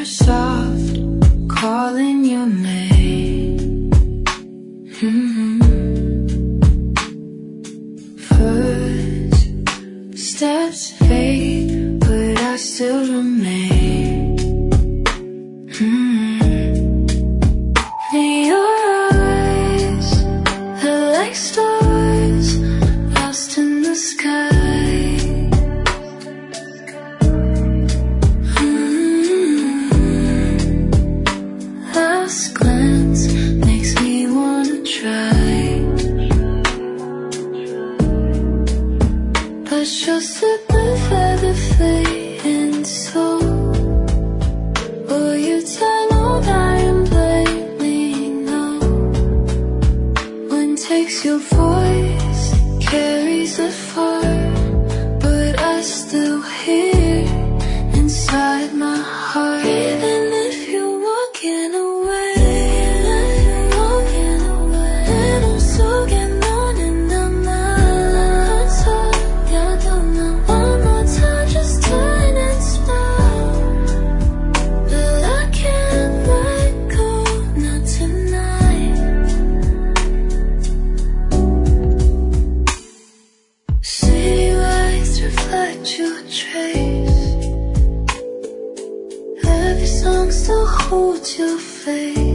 are soft, calling your name. First steps fade, but I still remain. Your eyes are like stars lost in the sky. Last glance makes me wanna try, but you'll slip the feather fading soul. Will you tell all I am blaming? No one takes your voice, carries the far, but I still hear inside my heart. Even if you're walking away, and I'm still getting on in the night. So yeah, don't know. One more time, just turn and smile, but I can't let go, not tonight. City lights reflect your trace. Every song still holds your face.